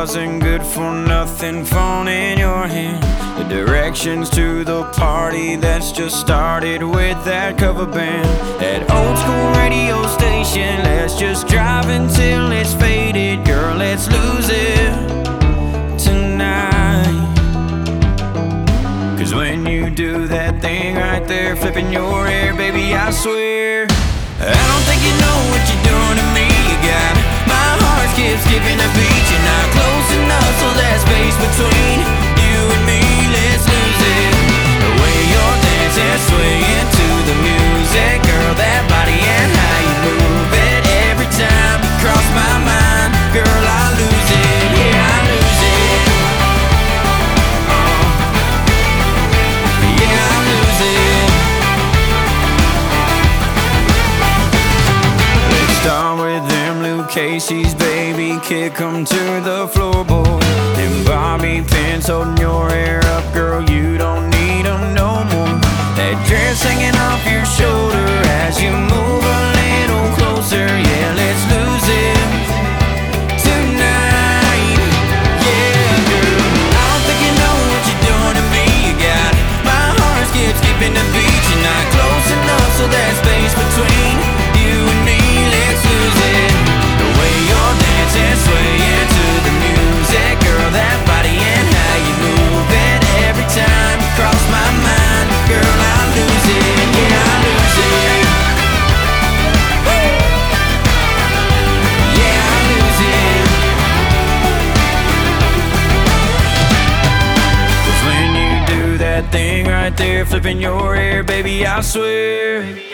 dozen good for nothing phone in your hand. The directions to the party that's just started with that cover band. That old school radio station, let's just drive until it's faded. Girl, let's lose it tonight. Cause when you do that thing right there, flipping your hair, baby, I swear I don't think you know what you're doing to me. You got my heart skipping a beat. You're not close enough, so that space between you and me, let's lose it. The way you're dancing, swaying to the music, girl, that body and how you move it. Every time you cross my mind, girl, I lose it. Yeah, I lose it. Yeah, I lose it. Start with them Luke Casey's, baby, kick 'em to the floorboard. Them bobby pins holding your hair up, girl, you don't need 'em no more. That dress hanging off your shoulder as you move a little closer. Yeah, let's lose it tonight. Yeah, girl, I don't think you know what you're doing to me. You got my heart skipping the beat. You're not close enough, so that space between you and me, let's lose it. The way you're dancing, swaying to the music, girl, that body and how you move it. Every time you cross my mind, girl, I lose it. Yeah, I lose it. Yeah, I lose it. 'Cause when you do that thing right there, flipping your hair, baby, I swear